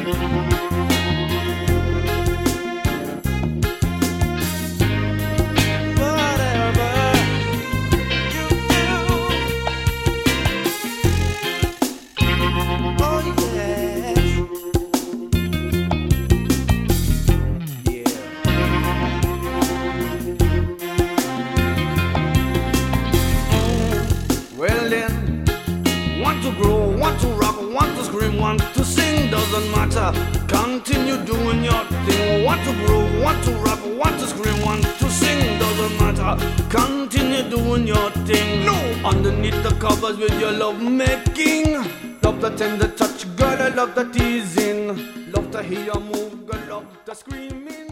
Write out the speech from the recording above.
Want to rock, want to scream, want to sing, doesn't matter. Continue doing your thing. Want to grow, want to rock, want to scream, want to sing, doesn't matter. Continue doing your thing. No, underneath the covers with your love making. Love the tender touch, girl, I love the teasing. Love to hear you move, girl, love the screaming.